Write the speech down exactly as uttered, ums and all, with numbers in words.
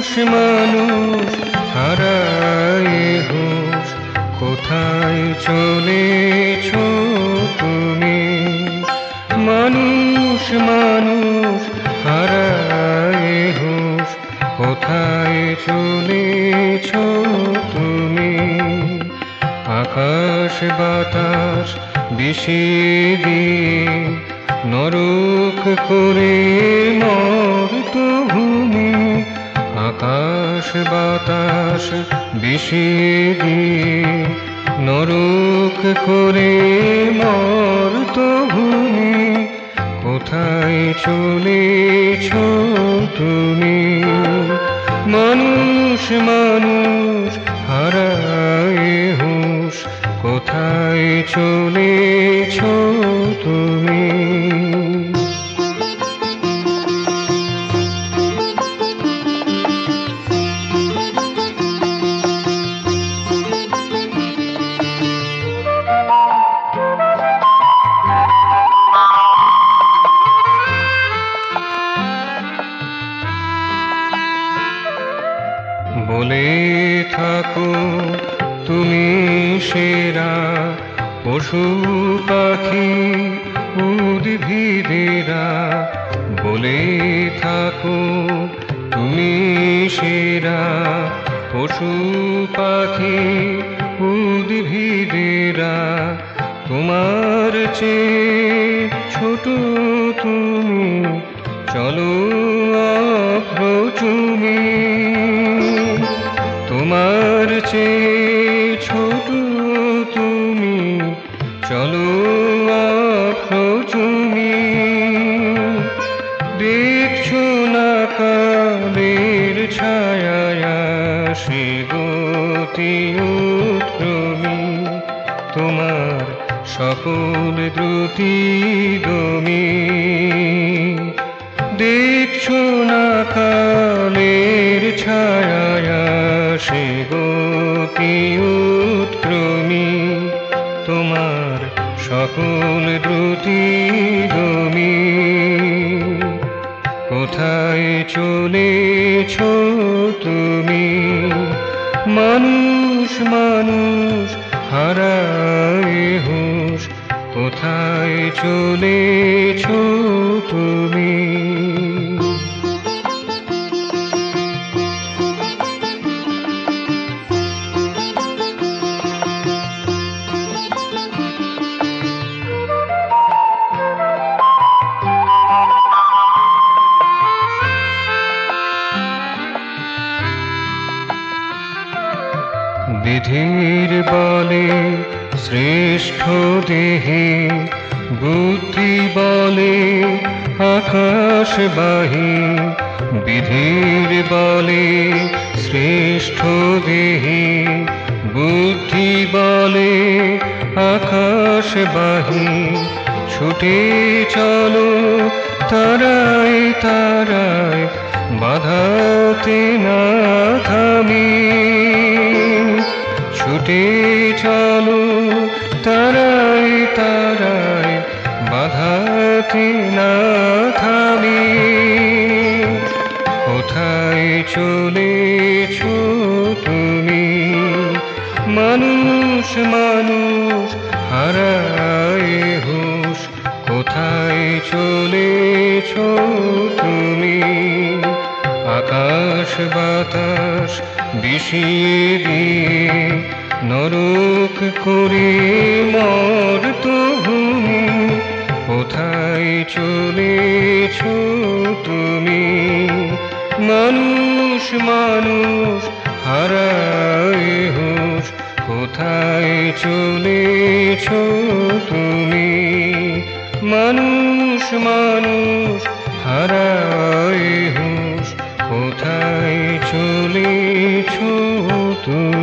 মানুষ হারায় হুঁশ, কোথায় চলেছ তুমি? মানুষ মানুষ হারায় হুঁশ, কোথায় চলেছ তুমি? আকাশ বাতাস বিষিয়ে দিয়ে নরক করে মর্তভূমি। আকাশ বাতাস বিষিয়ে দিয়ে নরক করে মর্তভূমি। কোথায় চলেছ তুমি? মানুষ মানুষ হারায় হুঁশ, কোথায় চলেছ তুমি? বলে থাকো তুমি সেরা, পশু পাখি উদ্ভিদেরা। বলে থাকো তুমি সেরা, পশু পাখি উদ্ভিদেরা। তোমার চেয়ে ছোট তুমি, চলো অপ্রচুমি। তোমার চেয়ে ছোট তুমি, চলো অপ্রচুমি। দেখছো না কালের ছায়ায় সে গতি উদ্যমী, তোমার সকল দ্রুতি দমি। দেখছো না কালের ছায়ায় সে গতি উৎক্রমী, তোমার সকল দ্রুতি দমি। কোথায় চলেছ তুমি? মানুষ মানুষ হারায় হুঁশ, কোথায় চলেছ তুমি? বিধির বলে শ্রেষ্ঠ দেহে, বুদ্ধি বলে আকাশবাহী। বিধির বলে শ্রেষ্ঠ দেহে, বুদ্ধি বলে আকাশবাহী। ছুটে চলো তারায় তারায়, বাধাতে না থামি। ছুটে চলো তারায় তারায়, বাধাতে না থামি। কোথায় চলেছ তুমি? মানুষ মানুষ হারায় হুঁশ, কোথায় চলেছ তুমি? আকাশ বাতাস বিষিয়ে দিয়ে নরক করে মর্তভূমি। কোথায় চলেছ তুমি? মানুষ মানুষ হারায় হুঁশ, কোথায় চলেছ তুমি? মানুষ মানুষ হারায় হুঁশ, কোথায় চলেছ তুমি?